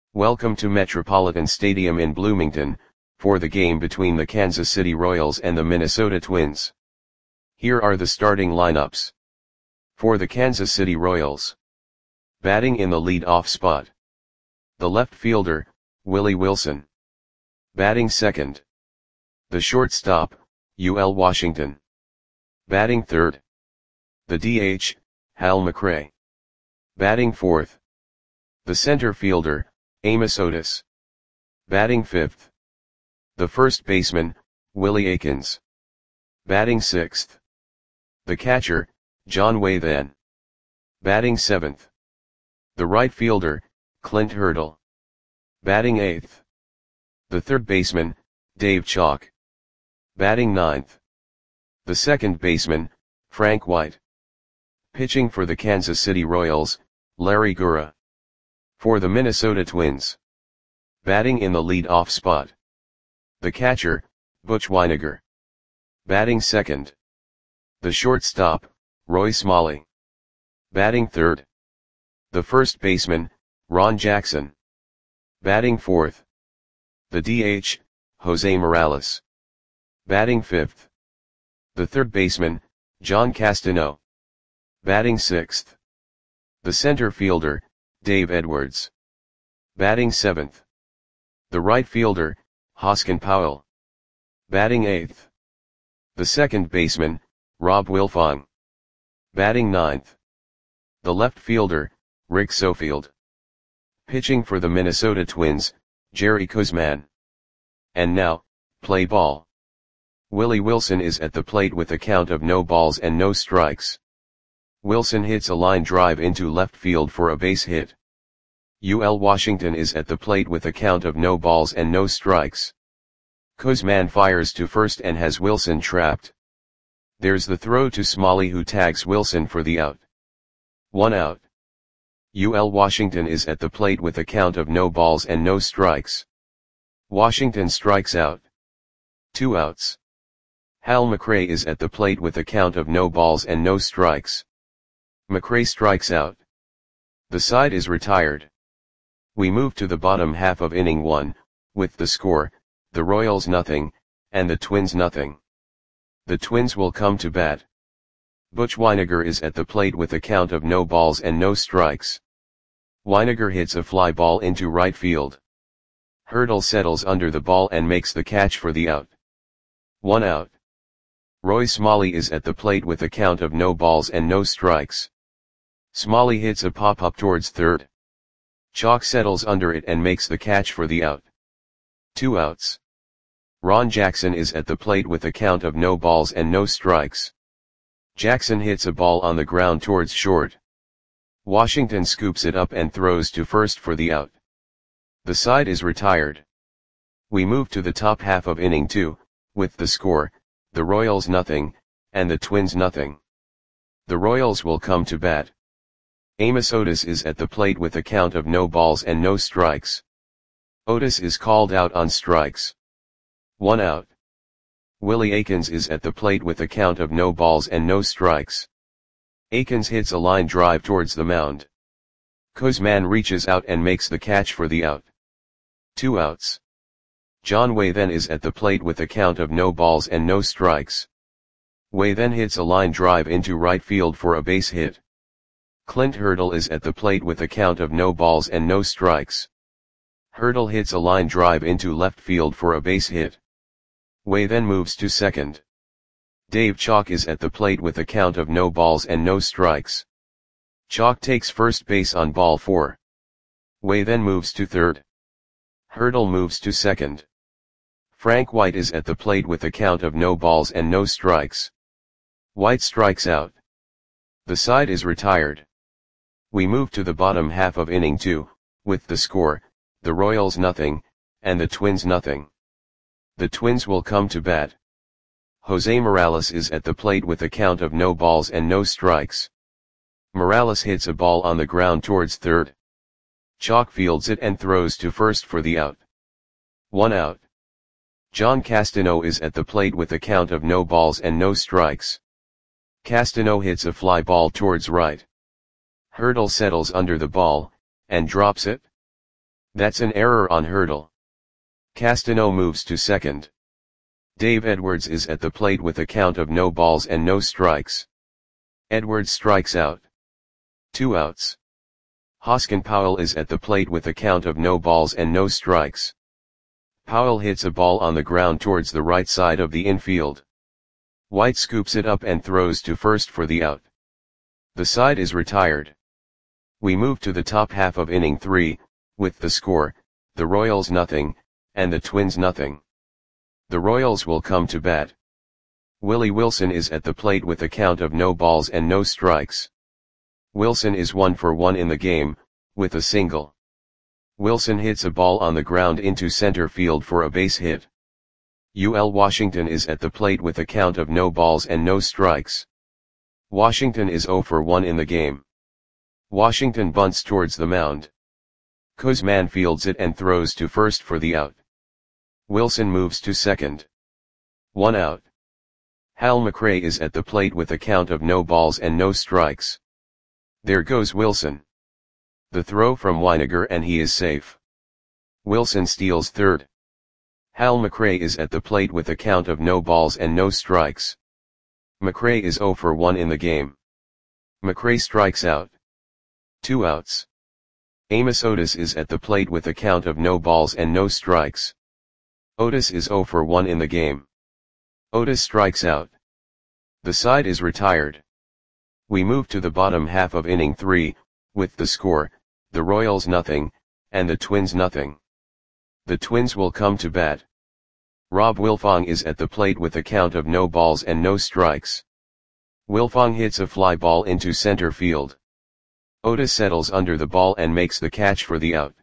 Welcome to Metropolitan Stadium in Bloomington, for the game between the Kansas City Royals and the Minnesota Twins. Here are the starting lineups. For the Kansas City Royals. Batting in the lead-off spot. The left fielder, Willie Wilson. Batting second. The shortstop, UL Washington. Batting third. The DH, Hal McRae. Batting fourth. The center fielder, Amos Otis. Batting fifth. The first baseman, Willie Aikens. Batting sixth. The catcher, John Wathan. Batting seventh. The right fielder, Clint Hurdle. Batting eighth. The third baseman, Dave Chalk. Batting ninth. The second baseman, Frank White. Pitching for the Kansas City Royals, Larry Gura. For the Minnesota Twins. Batting in the lead-off spot. The catcher, Butch Wynegar. Batting second. The shortstop, Roy Smalley. Batting third. The first baseman, Ron Jackson. Batting fourth. The DH, Jose Morales. Batting fifth. The third baseman, John Castano. Batting sixth. The center fielder, Dave Edwards. Batting seventh. The right fielder, Hoskin Powell. Batting eighth. The second baseman, Rob Wilfong. Batting ninth. The left fielder, Rick Sofield. Pitching for the Minnesota Twins, Jerry Koosman. And now, play ball. Willie Wilson is at the plate with a count of no balls and no strikes. Wilson hits a line drive into left field for a base hit. UL Washington is at the plate with a count of no balls and no strikes. Koosman fires to first and has Wilson trapped. There's the throw to Smalley, who tags Wilson for the out. 1 out. UL Washington is at the plate with a count of no balls and no strikes. Washington strikes out. 2 outs. Hal McRae is at the plate with a count of no balls and no strikes. McRae strikes out. The side is retired. We move to the bottom half of inning 1, with the score, the Royals nothing, and the Twins nothing. The Twins will come to bat. Butch Wynegar is at the plate with a count of no balls and no strikes. Wynegar hits a fly ball into right field. Hurdle settles under the ball and makes the catch for the out. 1 out. Roy Smalley is at the plate with a count of no balls and no strikes. Smalley hits a pop-up towards third. Chalk settles under it and makes the catch for the out. 2 outs. Ron Jackson is at the plate with a count of no balls and no strikes. Jackson hits a ball on the ground towards short. Washington scoops it up and throws to first for the out. The side is retired. We move to the top half of inning 2, with the score, the Royals nothing, and the Twins nothing. The Royals will come to bat. Amos Otis is at the plate with a count of no balls and no strikes. Otis is called out on strikes. 1 out. Willie Aikens is at the plate with a count of no balls and no strikes. Aikens hits a line drive towards the mound. Koosman reaches out and makes the catch for the out. 2 outs. John Wathan is at the plate with a count of no balls and no strikes. Wathan hits a line drive into right field for a base hit. Clint Hurdle is at the plate with a count of no balls and no strikes. Hurdle hits a line drive into left field for a base hit. Wathan moves to second. Dave Chalk is at the plate with a count of no balls and no strikes. Chalk takes first base on ball 4. Wathan moves to third. Hurdle moves to second. Frank White is at the plate with a count of no balls and no strikes. White strikes out. The side is retired. We move to the bottom half of inning 2, with the score, the Royals nothing, and the Twins nothing. The Twins will come to bat. Jose Morales is at the plate with a count of no balls and no strikes. Morales hits a ball on the ground towards third. Chalk fields it and throws to first for the out. 1 out. John Castano is at the plate with a count of no balls and no strikes. Castano hits a fly ball towards right. Hurdle settles under the ball, and drops it. That's an error on Hurdle. Castano moves to second. Dave Edwards is at the plate with a count of no balls and no strikes. Edwards strikes out. 2 outs. Hoskin Powell is at the plate with a count of no balls and no strikes. Powell hits a ball on the ground towards the right side of the infield. White scoops it up and throws to first for the out. The side is retired. We move to the top half of inning 3, with the score, the Royals nothing, and the Twins nothing. The Royals will come to bat. Willie Wilson is at the plate with a count of no balls and no strikes. Wilson is 1 for 1 in the game, with a single. Wilson hits a ball on the ground into center field for a base hit. UL Washington is at the plate with a count of no balls and no strikes. Washington is 0 for 1 in the game. Washington bunts towards the mound. Kuzman fields it and throws to first for the out. Wilson moves to second. 1 out. Hal McRae is at the plate with a count of no balls and no strikes. There goes Wilson. The throw from Weiniger and he is safe. Wilson steals third. Hal McRae is at the plate with a count of no balls and no strikes. McRae is 0 for 1 in the game. McRae strikes out. 2 outs. Amos Otis is at the plate with a count of no balls and no strikes. Otis is 0 for 1 in the game. Otis strikes out. The side is retired. We move to the bottom half of inning 3, with the score, the Royals nothing, and the Twins nothing. The Twins will come to bat. Rob Wilfong is at the plate with a count of no balls and no strikes. Wilfong hits a fly ball into center field. Otis settles under the ball and makes the catch for the out.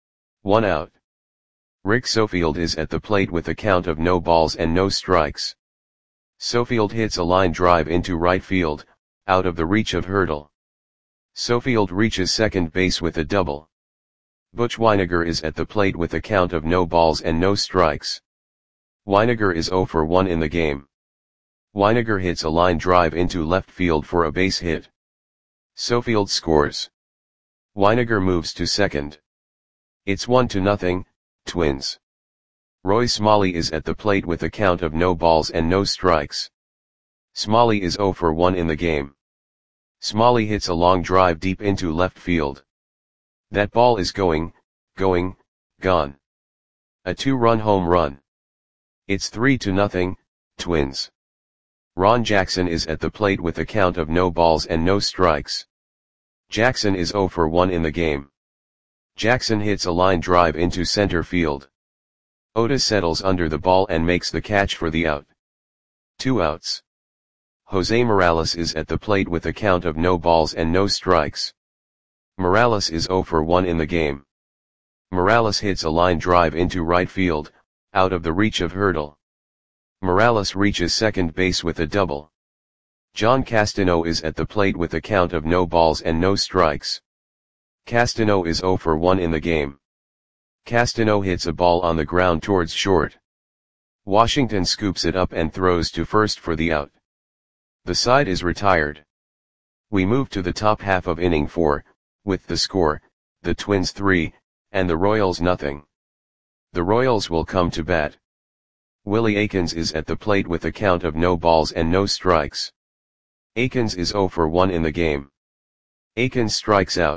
1 out. Rick Sofield is at the plate with a count of no balls and no strikes. Sofield hits a line drive into right field, out of the reach of Hurdle. Sofield reaches second base with a double. Butch Weiniger is at the plate with a count of no balls and no strikes. Weiniger is 0 for 1 in the game. Weiniger hits a line drive into left field for a base hit. Sofield scores. Weiniger moves to second. It's 1-0, Twins. Roy Smalley is at the plate with a count of no balls and no strikes. Smalley is 0 for 1 in the game. Smalley hits a long drive deep into left field. That ball is gone. A 2-run home run. It's 3-0, Twins. Ron Jackson is at the plate with a count of no balls and no strikes. Jackson is 0 for 1 in the game. Jackson hits a line drive into center field. Otis settles under the ball and makes the catch for the out. 2 outs. Jose Morales is at the plate with a count of no balls and no strikes. Morales is 0 for 1 in the game. Morales hits a line drive into right field, out of the reach of Hurdle. Morales reaches second base with a double. John Castano is at the plate with a count of no balls and no strikes. Castano is 0 for 1 in the game. Castano hits a ball on the ground towards short. Washington scoops it up and throws to first for the out. The side is retired. We move to the top half of inning 4, with the score, the Twins 3, and the Royals nothing. The Royals will come to bat. Willie Aikens is at the plate with a count of no balls and no strikes. Aikens is 0 for 1 in the game. Aikens strikes out.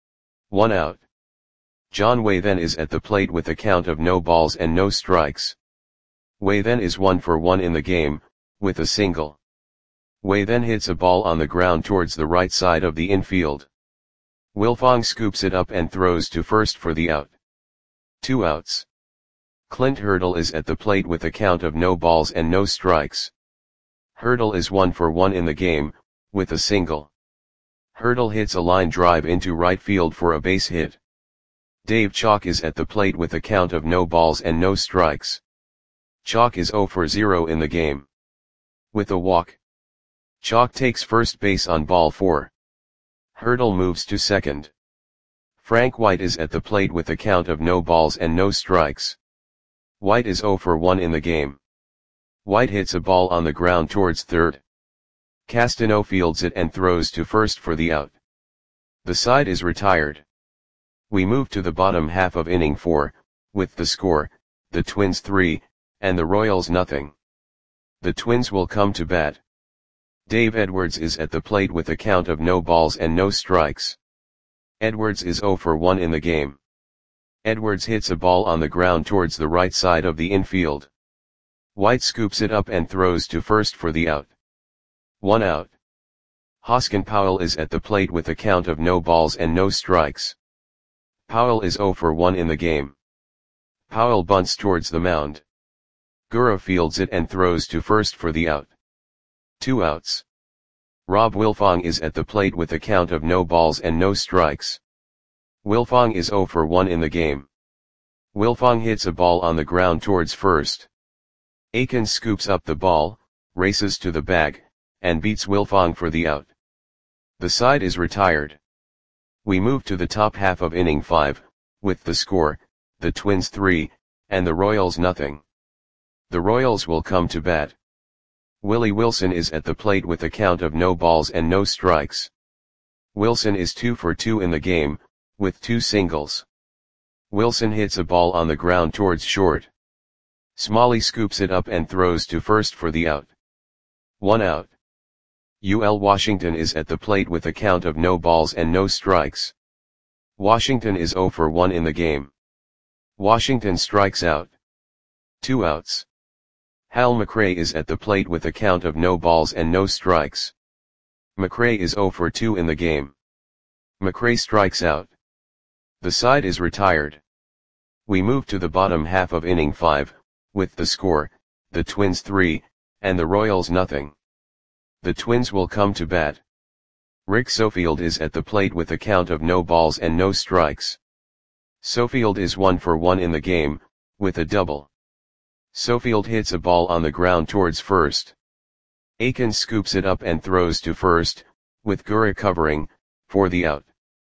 1 out. John Wathen is at the plate with a count of no balls and no strikes. Wathen is 1 for 1 in the game, with a single. Wathen hits a ball on the ground towards the right side of the infield. Wilfong scoops it up and throws to first for the out. 2 outs. Clint Hurdle is at the plate with a count of no balls and no strikes. Hurdle is 1 for 1 in the game, with a single. Hurdle hits a line drive into right field for a base hit. Dave Chalk is at the plate with a count of no balls and no strikes. Chalk is 0 for 0 in the game. With a walk. Chalk takes first base on ball 4. Hurdle moves to second. Frank White is at the plate with a count of no balls and no strikes. White is 0 for 1 in the game. White hits a ball on the ground towards third. Castano fields it and throws to first for the out. The side is retired. We move to the bottom half of inning 4, with the score, the Twins 3, and the Royals nothing. The Twins will come to bat. Dave Edwards is at the plate with a count of no balls and no strikes. Edwards is 0 for 1 in the game. Edwards hits a ball on the ground towards the right side of the infield. White scoops it up and throws to first for the out. 1 out. Hoskin Powell is at the plate with a count of no balls and no strikes. Powell is 0 for 1 in the game. Powell bunts towards the mound. Gura fields it and throws to first for the out. 2 outs. Rob Wilfong is at the plate with a count of no balls and no strikes. Wilfong is 0 for 1 in the game. Wilfong hits a ball on the ground towards first. Akins scoops up the ball, races to the bag, and beats Wilfong for the out. The side is retired. We move to the top half of inning 5, with the score, the Twins 3, and the Royals nothing. The Royals will come to bat. Willie Wilson is at the plate with a count of no balls and no strikes. Wilson is 2 for 2 in the game, with 2 singles. Wilson hits a ball on the ground towards short. Smalley scoops it up and throws to first for the out. 1 out. UL Washington is at the plate with a count of no balls and no strikes. Washington is 0 for 1 in the game. Washington strikes out. 2 outs. Hal McRae is at the plate with a count of no balls and no strikes. McRae is 0 for 2 in the game. McRae strikes out. The side is retired. We move to the bottom half of inning 5, with the score, the Twins 3, and the Royals nothing. The Twins will come to bat. Rick Sofield is at the plate with a count of no balls and no strikes. Sofield is 1 for 1 in the game, with a double. Sofield hits a ball on the ground towards first. Akins scoops it up and throws to first, with Gura covering, for the out.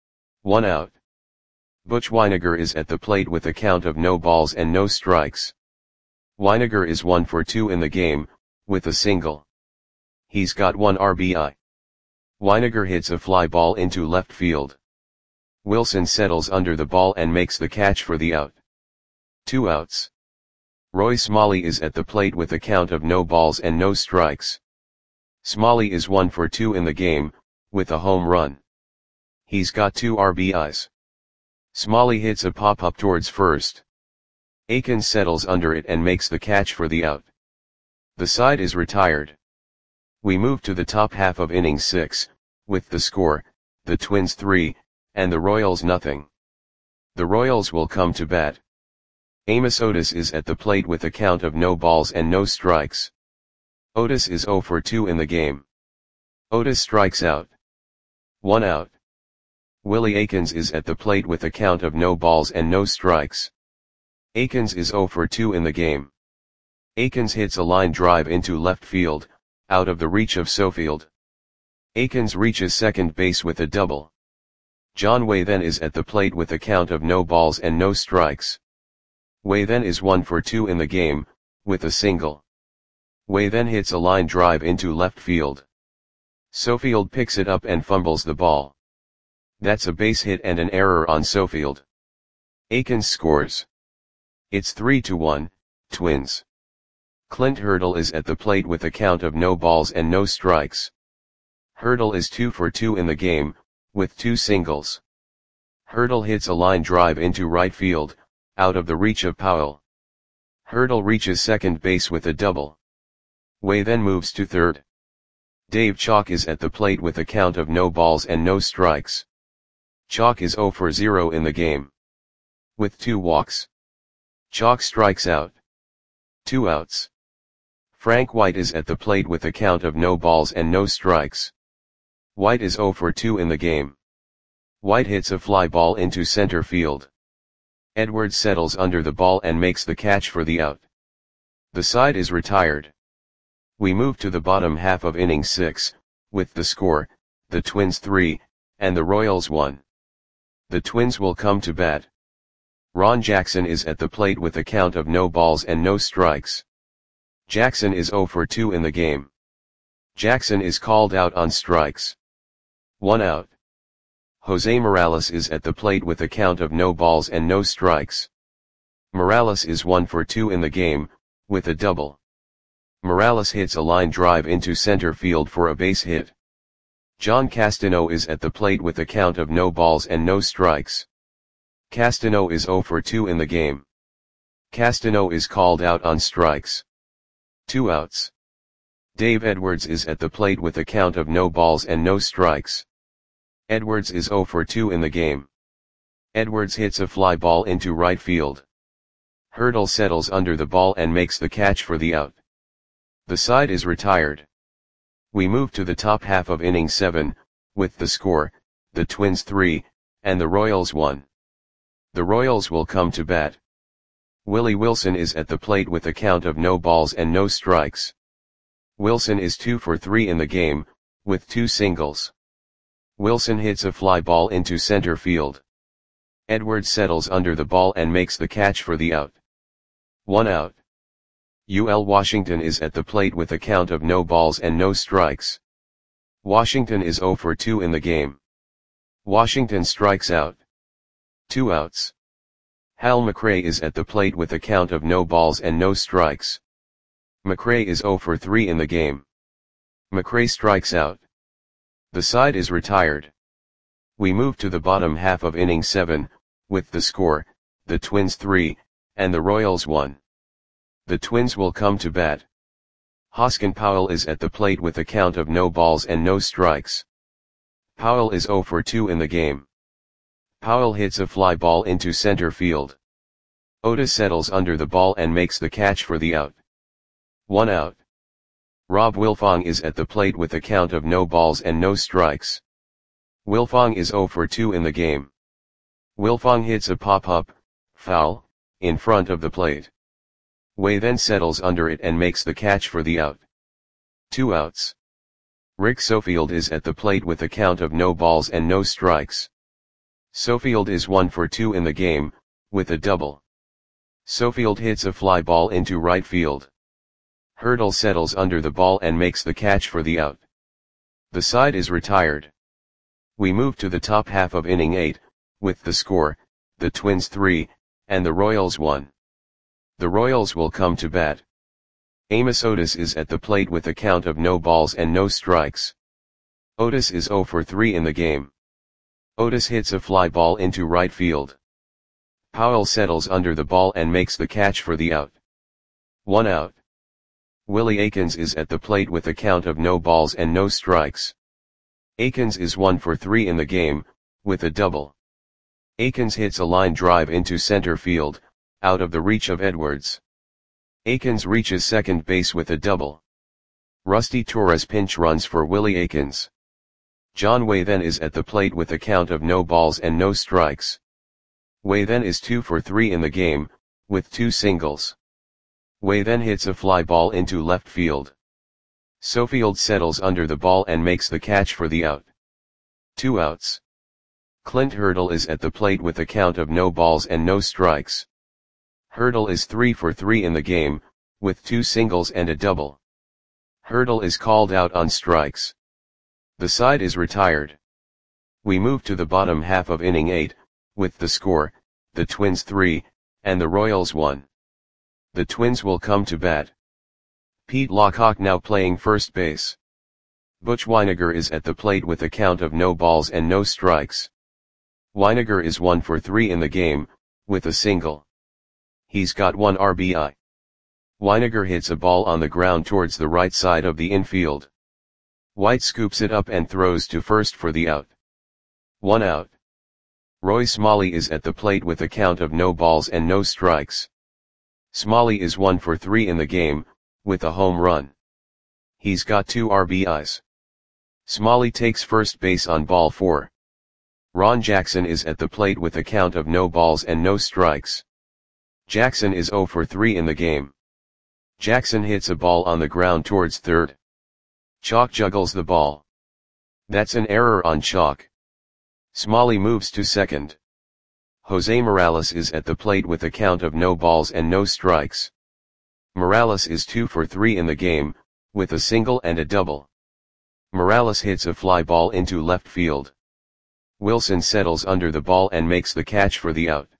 1 out. Butch Weiniger is at the plate with a count of no balls and no strikes. Weiniger is 1 for 2 in the game, with a single. He's got 1 RBI. Weiniger hits a fly ball into left field. Wilson settles under the ball and makes the catch for the out. 2 outs. Roy Smalley is at the plate with a count of no balls and no strikes. Smalley is 1 for 2 in the game, with a home run. He's got 2 RBIs. Smalley hits a pop-up towards first. Akins settles under it and makes the catch for the out. The side is retired. We move to the top half of inning 6, with the score, the Twins 3, and the Royals nothing. The Royals will come to bat. Amos Otis is at the plate with a count of no balls and no strikes. Otis is 0 for 2 in the game. Otis strikes out. 1 out. Willie Akins is at the plate with a count of no balls and no strikes. Akins is 0 for 2 in the game. Akins hits a line drive into left field, out of the reach of Sofield. Akins reaches second base with a double. John Way then is at the plate with a count of no balls and no strikes. Way then is 1 for 2 in the game, with a single. Way then hits a line drive into left field. Sofield picks it up and fumbles the ball. That's a base hit and an error on Sofield. Akins scores. It's 3-1, Twins. Clint Hurdle is at the plate with a count of no balls and no strikes. Hurdle is 2 for 2 in the game, with 2 singles. Hurdle hits a line drive into right field, out of the reach of Powell. Hurdle reaches second base with a double. Way then moves to third. Dave Chalk is at the plate with a count of no balls and no strikes. Chalk is 0 for 0 in the game. With 2 walks. Chalk strikes out. 2 outs. Frank White is at the plate with a count of no balls and no strikes. White is 0 for 2 in the game. White hits a fly ball into center field. Edwards settles under the ball and makes the catch for the out. The side is retired. We move to the bottom half of inning 6, with the score, the Twins 3, and the Royals 1. The Twins will come to bat. Ron Jackson is at the plate with a count of no balls and no strikes. Jackson is 0 for 2 in the game. Jackson is called out on strikes. 1 out. Jose Morales is at the plate with a count of no balls and no strikes. Morales is 1 for 2 in the game, with a double. Morales hits a line drive into center field for a base hit. John Castano is at the plate with a count of no balls and no strikes. Castano is 0 for 2 in the game. Castano is called out on strikes. 2 outs. Dave Edwards is at the plate with a count of no balls and no strikes. Edwards is 0 for 2 in the game. Edwards hits a fly ball into right field. Hurdle settles under the ball and makes the catch for the out. The side is retired. We move to the top half of inning 7, with the score, the Twins 3, and the Royals 1. The Royals will come to bat. Willie Wilson is at the plate with a count of no balls and no strikes. Wilson is 2 for 3 in the game, with 2 singles. Wilson hits a fly ball into center field. Edwards settles under the ball and makes the catch for the out. 1 out. UL Washington is at the plate with a count of no balls and no strikes. Washington is 0 for 2 in the game. Washington strikes out. 2 outs. Hal McRae is at the plate with a count of no balls and no strikes. McRae is 0 for 3 in the game. McRae strikes out. The side is retired. We move to the bottom half of inning 7, with the score, the Twins 3, and the Royals 1. The Twins will come to bat. Hoskin Powell is at the plate with a count of no balls and no strikes. Powell is 0 for 2 in the game. Powell hits a fly ball into center field. Otis settles under the ball and makes the catch for the out. 1 out. Rob Wilfong is at the plate with a count of no balls and no strikes. Wilfong is 0 for 2 in the game. Wilfong hits a pop-up, foul, in front of the plate. Way then settles under it and makes the catch for the out. 2 outs. Rick Sofield is at the plate with a count of no balls and no strikes. Sofield is 1 for 2 in the game, with a double. Sofield hits a fly ball into right field. Hurdle settles under the ball and makes the catch for the out. The side is retired. We move to the top half of inning 8, with the score, the Twins 3, and the Royals 1. The Royals will come to bat. Amos Otis is at the plate with a count of no balls and no strikes. Otis is 0 for 3 in the game. Otis hits a fly ball into right field. Powell settles under the ball and makes the catch for the out. 1 out. Willie Aikens is at the plate with a count of no balls and no strikes. Aikens is 1 for 3 in the game, with a double. Aikens hits a line drive into center field, out of the reach of Edwards. Aikens reaches second base with a double. Rusty Torres pinch runs for Willie Aikens. John Way then is at the plate with a count of no balls and no strikes. Way then is 2 for 3 in the game, with 2 singles. Way then hits a fly ball into left field. Sofield settles under the ball and makes the catch for the out. 2 outs. Clint Hurdle is at the plate with a count of no balls and no strikes. Hurdle is 3 for 3 in the game, with 2 singles and a double. Hurdle is called out on strikes. The side is retired. We move to the bottom half of inning 8, with the score, the Twins 3, and the Royals 1. The Twins will come to bat. Pete Lockhart now playing first base. Butch Weiniger is at the plate with a count of no balls and no strikes. Weiniger is 1 for 3 in the game, with a single. He's got 1 RBI. Weiniger hits a ball on the ground towards the right side of the infield. White scoops it up and throws to first for the out. 1 out. Roy Smalley is at the plate with a count of no balls and no strikes. Smalley is 1 for 3 in the game, with a home run. He's got 2 RBIs. Smalley takes first base on ball 4. Ron Jackson is at the plate with a count of no balls and no strikes. Jackson is 0 for 3 in the game. Jackson hits a ball on the ground towards third. Chalk juggles the ball. That's an error on Chalk. Smalley moves to second. Jose Morales is at the plate with a count of no balls and no strikes. Morales is 2 for 3 in the game, with a single and a double. Morales hits a fly ball into left field. Wilson settles under the ball and makes the catch for the out.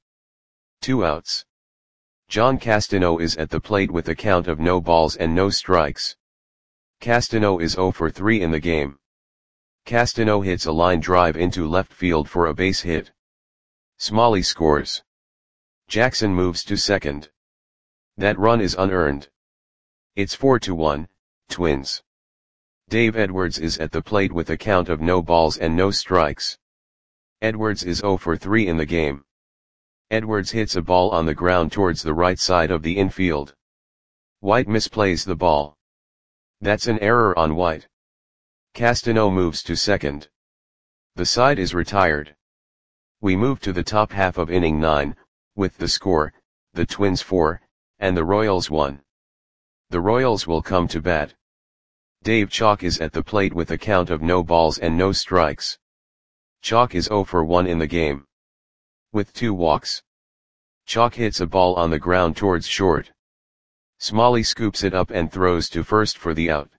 2 outs. John Castano is at the plate with a count of no balls and no strikes. Castano is 0 for 3 in the game. Castano hits a line drive into left field for a base hit. Smalley scores. Jackson moves to second. That run is unearned. It's 4-1, Twins. Dave Edwards is at the plate with a count of no balls and no strikes. Edwards is 0 for 3 in the game. Edwards hits a ball on the ground towards the right side of the infield. White misplays the ball. That's an error on White. Castano moves to second. The side is retired. We move to the top half of inning 9, with the score, the Twins 4, and the Royals 1. The Royals will come to bat. Dave Chalk is at the plate with a count of no balls and no strikes. Chalk is 0 for 1 in the game. With 2 walks. Chalk hits a ball on the ground towards short. Smalley scoops it up and throws to first for the out.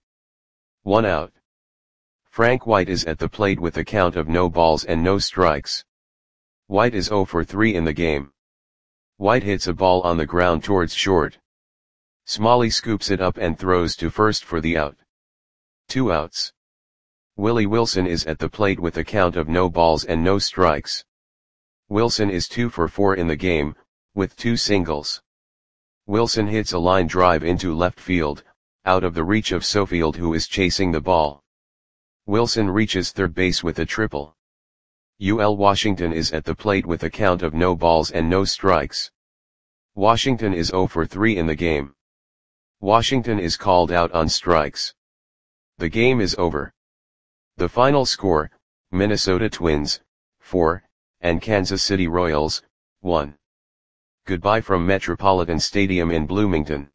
1 out. Frank White is at the plate with a count of no balls and no strikes. White is 0 for 3 in the game. White hits a ball on the ground towards short. Smalley scoops it up and throws to first for the out. 2 outs. Willie Wilson is at the plate with a count of no balls and no strikes. Wilson is 2 for 4 in the game, with 2 singles. Wilson hits a line drive into left field, out of the reach of Sofield, who is chasing the ball. Wilson reaches third base with a triple. UL Washington is at the plate with a count of no balls and no strikes. Washington is 0 for 3 in the game. Washington is called out on strikes. The game is over. The final score, Minnesota Twins, 4, and Kansas City Royals, 1. Goodbye from Metropolitan Stadium in Bloomington.